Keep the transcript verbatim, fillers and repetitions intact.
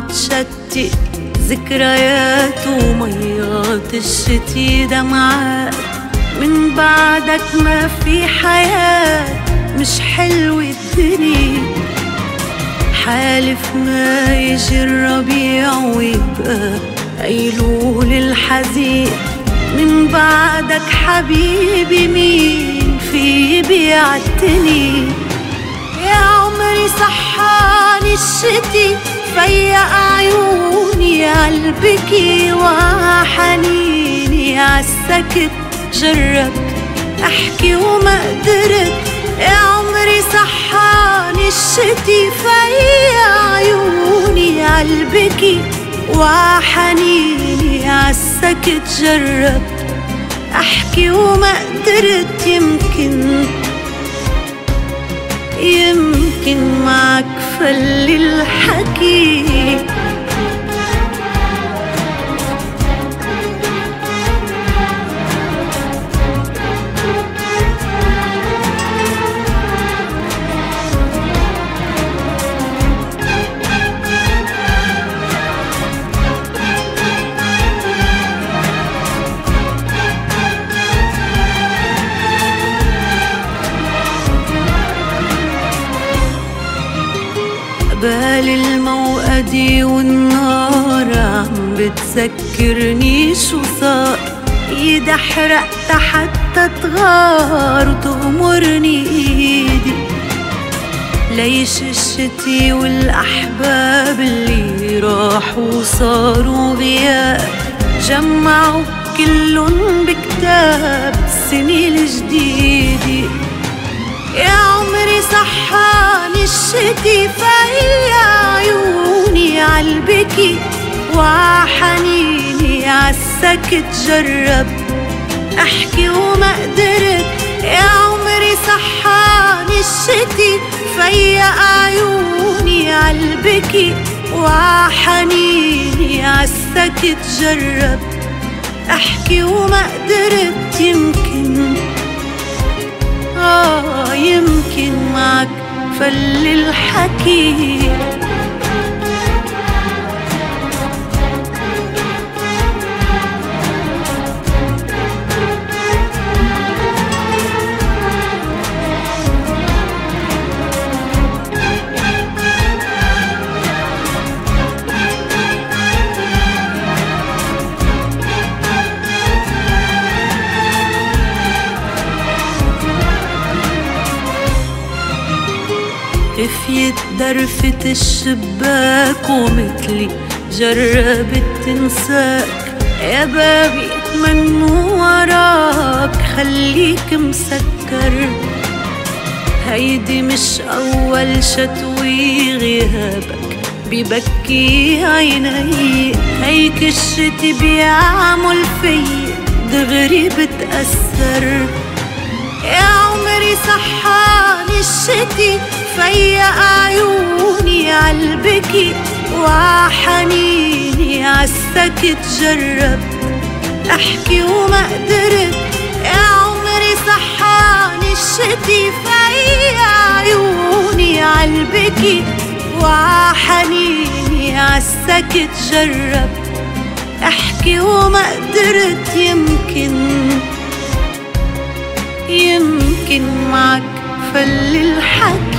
متشتت ذكريات وميات الشتي دمعات. من بعدك ما في حياة، مش حلوة الدنيا. حالف ما يجي الربيع ويبقى أيلول الحزين. من بعدك حبيبي مين في بيعتني؟ يا عمري صحاني الشتي، فيق عيوني عالبكي وحنيني عالسكت. جربت احكي وما قدرت، يا عمري صحاني الشتي، فيق عيوني عالبكي وحنيني عالسكت. جربت احكي وما قدرت، يمكن يمكن معك فل الحكي. قبال الموقدي والنار عم بتذكرني شو صار. ايدي حرقت حتى تغار وتغمرني ايدي. ليش الشتي والاحباب اللي راحوا وصاروا غياب، جمعوا كلن بكتاب السنة الجديدة. يا عمري صحاني الشتي، فيق عيوني عالبكي وحنيني عالسكت. جربت احكي وما قدرت، يا عمري صحاني الشتي، فيق عيوني عالبكي وحنيني عالسكت. جربت احكي وما قدرت، يمكن آه يمكن معك فل الحكي. خفيت درفة الشباك ومثلي جربت تنساك. يا بابي اتمنى وراك خليك مسكر. هيدي مش أول شتوي غيابك ببكي عيني. هيك الشتي بيعمل في دغري بتأثر. يا عمري صحاني الشتي، فيق عيوني عالبكي وحنيني عالسكت. جربت احكي وما قدرت، يا عمري صحاني الشتي، فيق عيوني عالبكي وحنيني عالسكت. جربت احكي وما قدرت، يمكن يمكن معك فل الحكي.